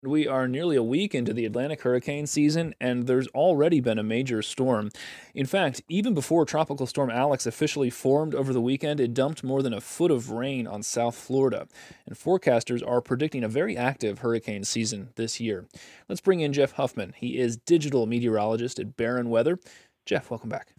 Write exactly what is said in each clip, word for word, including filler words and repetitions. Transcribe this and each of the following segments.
We are nearly a week into the Atlantic hurricane season, and there's already been a major storm. In fact, even before Tropical Storm Alex officially formed over the weekend, it dumped more than a foot of rain on South Florida. And forecasters are predicting a very active hurricane season this year. Let's bring in Jeff Huffman. He is digital meteorologist at Barron Weather. Jeff, welcome back.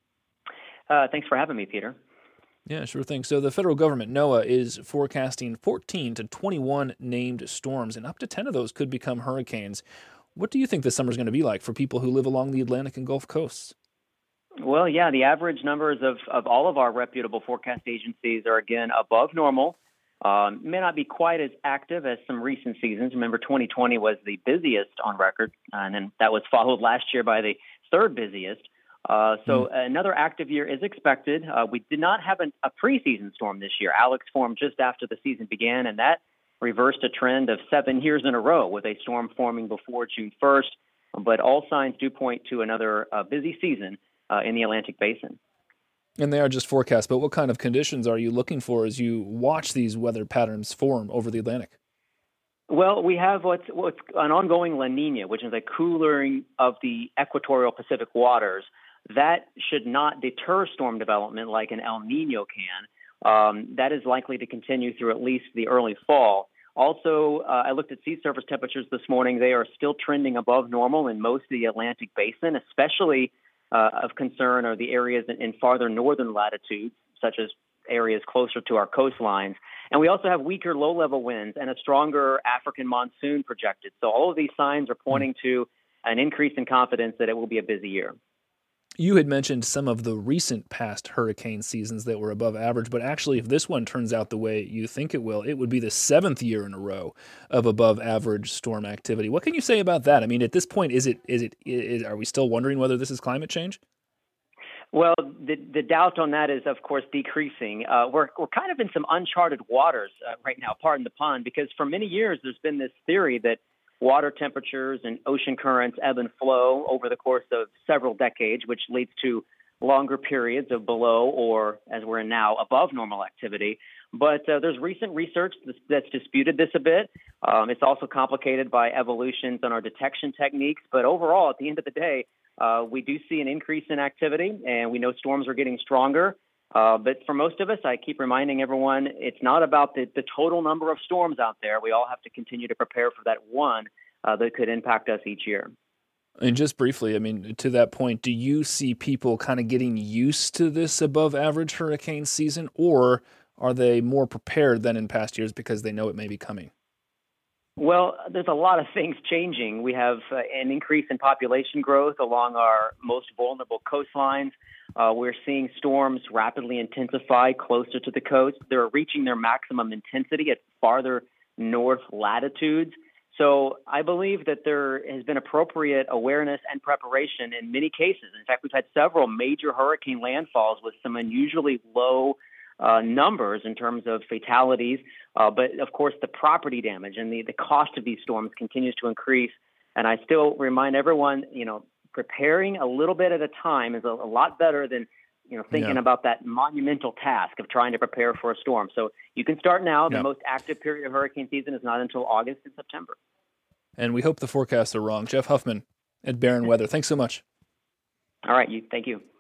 Uh, thanks for having me, Peter. Yeah, sure thing. So the federal government, NOAA, is forecasting fourteen to twenty-one named storms, and up to ten of those could become hurricanes. What do you think this summer is going to be like for people who live along the Atlantic and Gulf coasts? Well, yeah, the average numbers of, of all of our reputable forecast agencies are, again, above normal. Um, may not be quite as active as some recent seasons. Remember, twenty twenty was the busiest on record, and then that was followed last year by the third busiest. Uh, so Mm. another active year is expected. Uh, we did not have an, a preseason storm this year. Alex formed just after the season began, and that reversed a trend of seven years in a row with a storm forming before June first. But all signs do point to another uh, busy season uh, in the Atlantic Basin. And they are just forecasts, but what kind of conditions are you looking for as you watch these weather patterns form over the Atlantic? Well, we have what's, what's an ongoing La Nina, which is a cooling of the equatorial Pacific waters. That should not deter storm development like an El Nino can. Um, that is likely to continue through at least the early fall. Also, uh, I looked at sea surface temperatures this morning. They are still trending above normal in most of the Atlantic Basin, especially uh, of concern are the areas in, in farther northern latitudes, such as areas closer to our coastlines. And we also have weaker low-level winds and a stronger African monsoon projected. So all of these signs are pointing to an increase in confidence that it will be a busy year. You had mentioned some of the recent past hurricane seasons that were above average, but actually, if this one turns out the way you think it will, it would be the seventh year in a row of above average storm activity. What can you say about that? I mean, at this point, is it is it is, are we still wondering whether this is climate change? Well, the the doubt on that is, of course, decreasing. Uh, we're we're kind of in some uncharted waters uh, right now, pardon the pun, because for many years there's been this theory that water temperatures and ocean currents ebb and flow over the course of several decades, which leads to longer periods of below or, as we're in now, above normal activity. But uh, there's recent research that's, that's disputed this a bit. Um, it's also complicated by evolutions in our detection techniques. But overall, at the end of the day, uh, we do see an increase in activity, and we know storms are getting stronger. Uh, but for most of us, I keep reminding everyone, it's not about the, the total number of storms out there. We all have to continue to prepare for that one uh, that could impact us each year. And just briefly, I mean, to that point, do you see people kind of getting used to this above average hurricane season, or are they more prepared than in past years because they know it may be coming? Well, there's a lot of things changing. We have uh, an increase in population growth along our most vulnerable coastlines. Uh, we're seeing storms rapidly intensify closer to the coast. They're reaching their maximum intensity at farther north latitudes. So I believe that there has been appropriate awareness and preparation in many cases. In fact, we've had several major hurricane landfalls with some unusually low uh, numbers in terms of fatalities. Uh, but, of course, the property damage and the, the cost of these storms continues to increase. And I still remind everyone, you know, preparing a little bit at a time is a, a lot better than, you know, thinking Yeah. about that monumental task of trying to prepare for a storm. So you can start now. The Yeah. most active period of hurricane season is not until August and September. And we hope the forecasts are wrong. Jeff Huffman at Barron Weather, thanks so much. All right. You, thank you.